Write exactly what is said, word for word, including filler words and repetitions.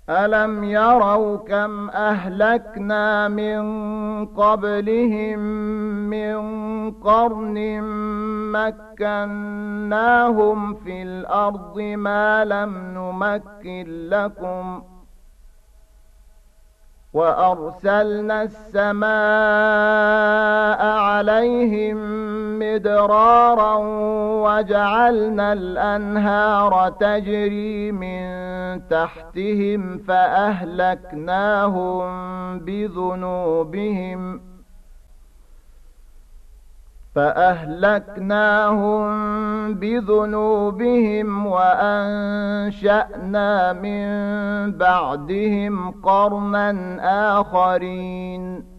ألم يروا كم أهلكنا من قبلهم من قرن مكناهم في الأرض ما لم نمكن لكم وأرسلنا السماء عليهم مدرارا وجعلنا الأنهار تجري من تحتهم فأهلكناهم بذنوبهم فأهلكناهم بذنوبهم وأنشأنا من بعدهم قرنا آخرين